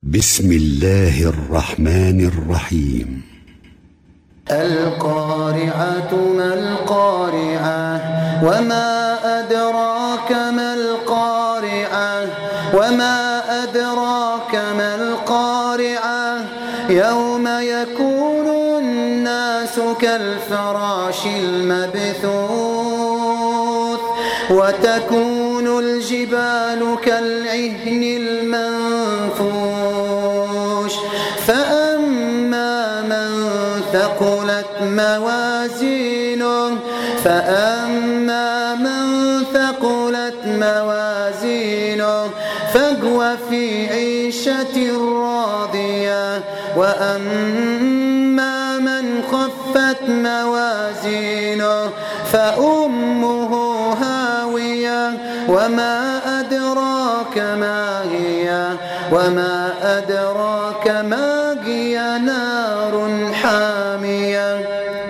بسم الله الرحمن الرحيم. القارعة ما القارعة وما أدراك ما القارعة وما أدراك ما القارعة يوم يكون الناس كالفراش المبثوث وتكون الجبال كالعهن المنفوش فأما من ثقلت موازينه فهو في عيشة راضية وأما من خفت موازينه فأمه هاوية وما أدراك ما هي ما هي نار حامية.